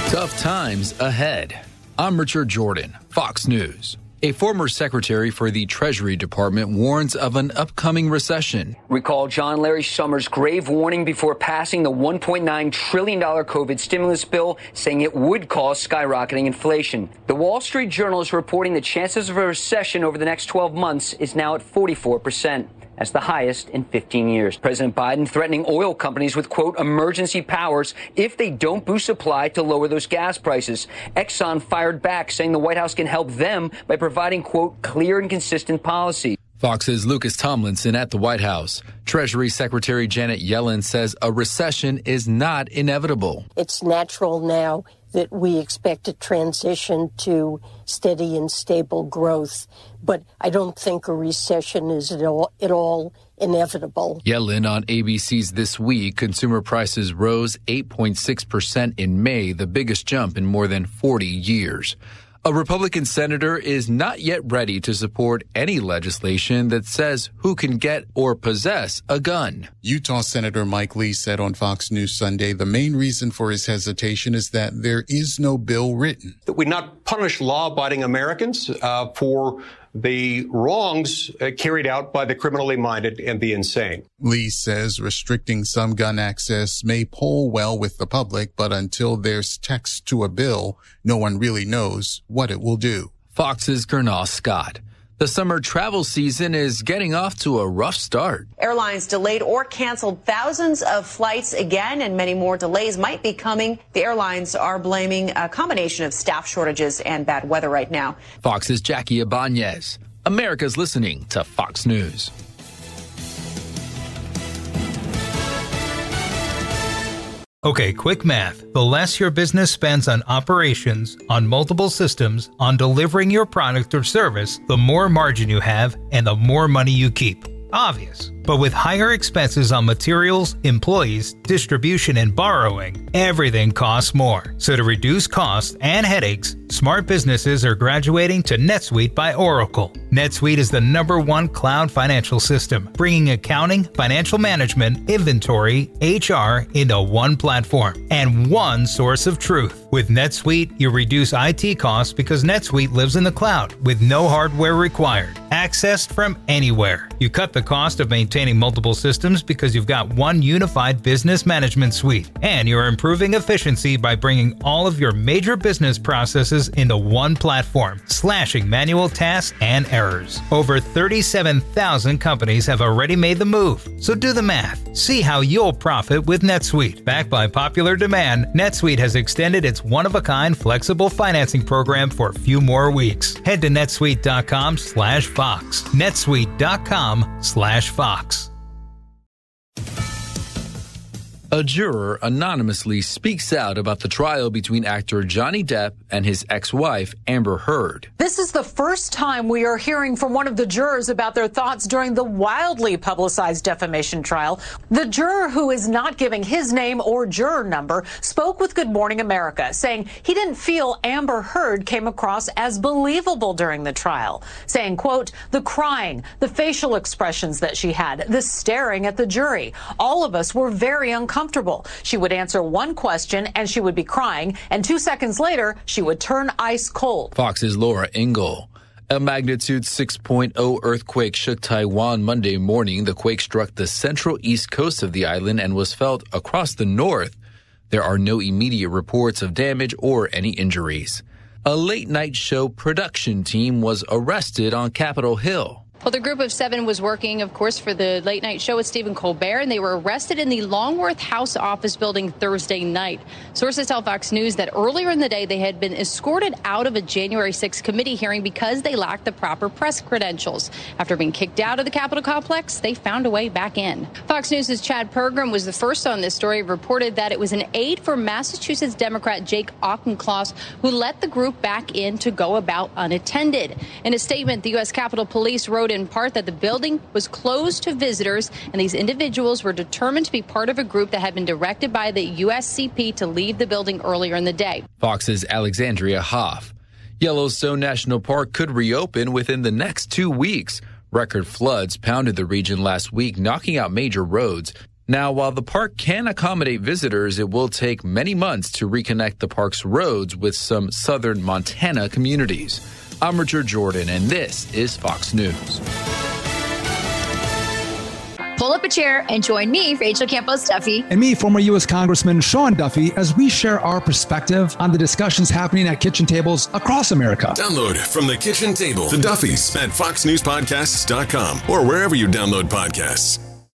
Tough times ahead. I'm Richard Jordan, Fox News. A former secretary for the Treasury Department warns of an upcoming recession. Recall John Larry Summers' grave warning before passing the $1.9 trillion COVID stimulus bill, saying it would cause skyrocketing inflation. The Wall Street Journal is reporting the chances of a recession over the next 12 months is now at 44%. That's the highest in 15 years. President Biden threatening oil companies with, quote, emergency powers if they don't boost supply to lower those gas prices. Exxon fired back, saying the White House can help them by providing, quote, clear and consistent policy. Fox's Lucas Tomlinson at the White House. Treasury Secretary Janet Yellen says a recession is not inevitable. It's natural now that we expect a transition to steady and stable growth, but I don't think a recession is at all inevitable. Yellen on ABC's This Week. Consumer prices rose 8.6% in May, the biggest jump in more than 40 years. A Republican senator is not yet ready to support any legislation that says who can get or possess a gun. Utah Senator Mike Lee said on Fox News Sunday the main reason for his hesitation is that there is no bill written. That we not punish law-abiding Americans for the wrongs carried out by the criminally minded and the insane. Lee says restricting some gun access may poll well with the public, but until there's text to a bill, no one really knows what it will do. Fox's Gurnaw Scott. The summer travel season is getting off to a rough start. Airlines delayed or canceled thousands of flights again, and many more delays might be coming. The airlines are blaming a combination of staff shortages and bad weather right now. Fox's Jackie Ibanez. America's listening to Fox News. Okay, quick math. The less your business spends on operations, on multiple systems, on delivering your product or service, the more margin you have and the more money you keep. Obvious. But with higher expenses on materials, employees, distribution, and borrowing, everything costs more. So to reduce costs and headaches, smart businesses are graduating to NetSuite by Oracle. NetSuite is the #1 cloud financial system, bringing accounting, financial management, inventory, HR into one platform and one source of truth. With NetSuite, you reduce IT costs because NetSuite lives in the cloud with no hardware required, accessed from anywhere. You cut the cost of maintaining multiple systems because you've got one unified business management suite, and you're improving efficiency by bringing all of your major business processes into one platform, slashing manual tasks and errors. Over 37,000 companies have already made the move, so do the math. See how you'll profit with NetSuite. Backed by popular demand, NetSuite has extended its one-of-a-kind flexible financing program for a few more weeks. Head to netsuite.com/Fox. netsuite.com/Fox. A juror anonymously speaks out about the trial between actor Johnny Depp and his ex-wife, Amber Heard. This is the first time we are hearing from one of the jurors about their thoughts during the wildly publicized defamation trial. The juror, who is not giving his name or juror number, spoke with Good Morning America, saying he didn't feel Amber Heard came across as believable during the trial, saying, quote, the crying, the facial expressions that she had, the staring at the jury. All of us were very uncomfortable. She would answer one question and she would be crying, and 2 seconds later, she would turn ice cold. Fox's Laura Ingle. A magnitude 6.0 earthquake shook Taiwan Monday morning. The quake struck the central east coast of the island and was felt across the north. There are no immediate reports of damage or any injuries. A late-night show production team was arrested on Capitol Hill. Well, the group of 7 was working, of course, for the late night show with Stephen Colbert, and they were arrested in the Longworth House office building Thursday night. Sources tell Fox News that earlier in the day they had been escorted out of a January 6th committee hearing because they lacked the proper press credentials. After being kicked out of the Capitol complex, they found a way back in. Fox News' Chad Pergram was the first on this story, reported that it was an aide for Massachusetts Democrat Jake Auchincloss who let the group back in to go about unattended. In a statement, the U.S. Capitol Police wrote in part that the building was closed to visitors, and these individuals were determined to be part of a group that had been directed by the USCP to leave the building earlier in the day. Fox's Alexandria Hoff. Yellowstone National Park could reopen within the next 2 weeks. Record floods pounded the region last week, knocking out major roads. Now, while the park can accommodate visitors, it will take many months to reconnect the park's roads with some southern Montana communities. I'm Richard Jordan, and this is Fox News. Pull up a chair and join me, Rachel Campos Duffy. And me, former U.S. Congressman Sean Duffy, as we share our perspective on the discussions happening at kitchen tables across America. Download From the Kitchen Table, The Duffys, at foxnewspodcasts.com or wherever you download podcasts.